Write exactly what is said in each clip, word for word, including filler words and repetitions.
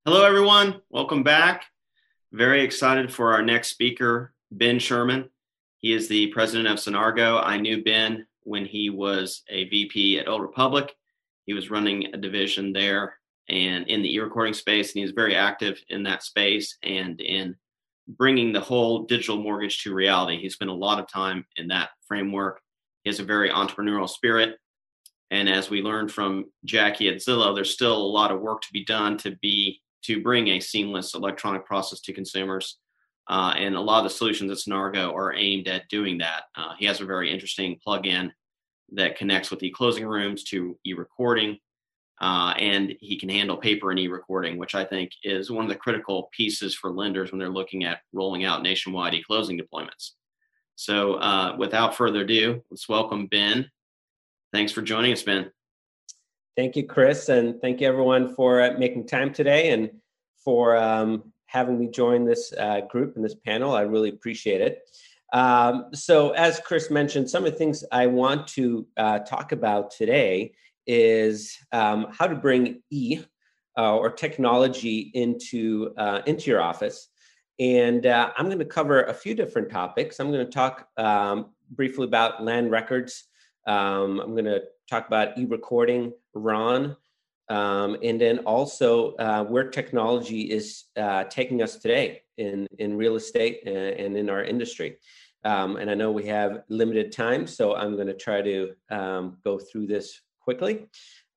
Hello, everyone. Welcome back. Very excited for our next speaker, Ben Sherman. He is the president of Sonargo. I knew Ben when he was a V P at Old Republic. He was running a division there and in the e-recording space, and he's very active in that space and in bringing the whole digital mortgage to reality. He spent a lot of time in that framework. He has a very entrepreneurial spirit. And as we learned from Jackie at Zillow, there's still a lot of work to be done to be to bring a seamless electronic process to consumers. Uh, and a lot of the solutions at Sonargo are aimed at doing that. Uh, he has a very interesting plugin that connects with e-closing rooms to e-recording, uh, and he can handle paper and e-recording, which I think is one of the critical pieces for lenders when they're looking at rolling out nationwide e-closing deployments. So uh, without further ado, let's welcome Ben. Thanks for joining us, Ben. Thank you, Chris, and thank you everyone for uh, making time today and for um, having me join this uh, group and this panel. I really appreciate it. Um, so as Chris mentioned, some of the things I want to uh, talk about today is um, how to bring E uh, or technology into, uh, into your office. And uh, I'm going to cover a few different topics. I'm going to talk um, briefly about land records. Um, I'm going to talk about e-recording, Ron, um, and then also uh, where technology is uh, taking us today in, in real estate and, and in our industry. Um, and I know we have limited time, so I'm going to try to um, go through this quickly.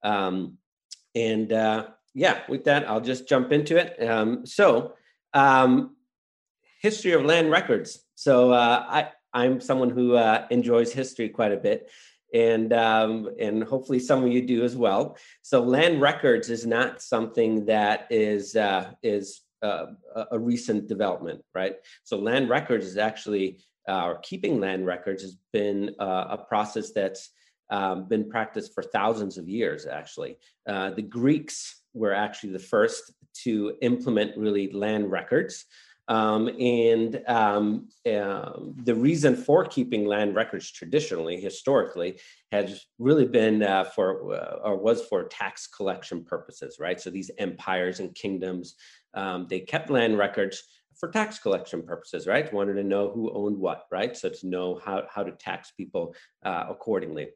Um, and uh, yeah, with that, I'll just jump into it. Um, so, um, history of land records. So uh, I, I'm someone who uh, enjoys history quite a bit. And um, and hopefully some of you do as well. So land records is not something that is uh, is uh, a recent development, right? So land records is actually, uh, or keeping land records has been uh, a process that's um, been practiced for thousands of years, actually. Uh, the Greeks were actually the first to implement really land records. Um, and um, uh, the reason for keeping land records traditionally, historically, has really been uh, for, uh, or was for tax collection purposes, right? So these empires and kingdoms, um, they kept land records for tax collection purposes, right? Wanted to know who owned what, right? So to know how, how to tax people uh, accordingly.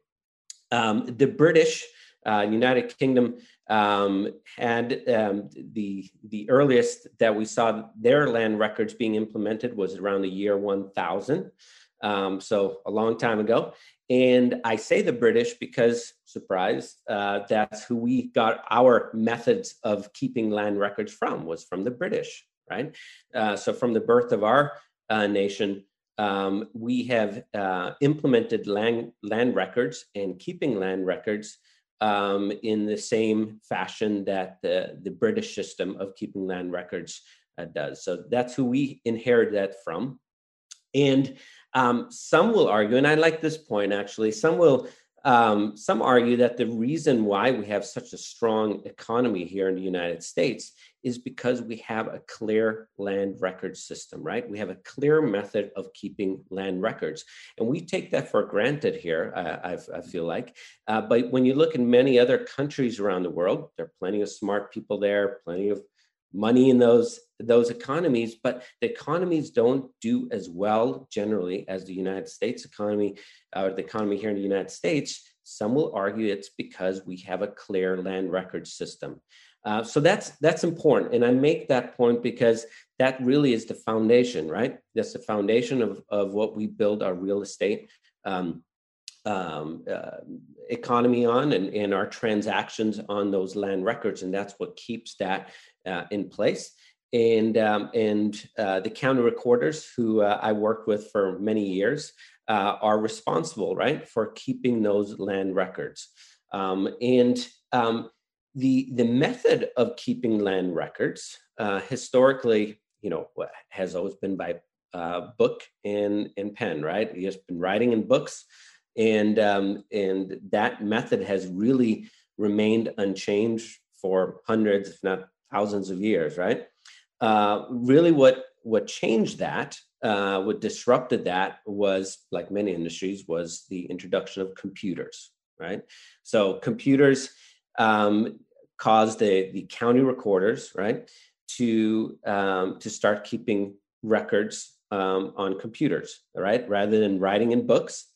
Um, the British Uh, United Kingdom um, had um, the the earliest that we saw their land records being implemented was around the year one thousand, um, so a long time ago. And I say the British because, surprise, uh, that's who we got our methods of keeping land records from, was from the British, right? Uh, so from the birth of our uh, nation, um, we have uh, implemented land, land records and keeping land records Um, in the same fashion that the, the British system of keeping land records uh, does. So that's who we inherit that from. And um, some will argue, and I like this point actually, some will, um, some argue that the reason why we have such a strong economy here in the United States is because we have a clear land record system, right? We have a clear method of keeping land records. And we take that for granted here, uh, I, I feel like. Uh, but when you look in many other countries around the world, there are plenty of smart people there, plenty of money in those, those economies, but the economies don't do as well generally as the United States economy, or the economy here in the United States. Some will argue it's because we have a clear land record system. Uh, so that's that's important, and I make that point because that really is the foundation, right? That's the foundation of of what we build our real estate um, um, uh, economy on, and, and our transactions on those land records, and that's what keeps that uh, in place. And um, and uh, the county recorders who uh, I worked with for many years uh, are responsible, right, for keeping those land records, um, and um, The, the method of keeping land records uh, historically, you know, has always been by uh, book and, and pen, right? He has been writing in books, and um, and that method has really remained unchanged for hundreds, if not thousands of years, right? Uh, really what, what changed that, uh, what disrupted that was, like many industries, was the introduction of computers, right? So computers, Um, caused the, the county recorders, right, to um, to start keeping records um, on computers, right, rather than writing in books.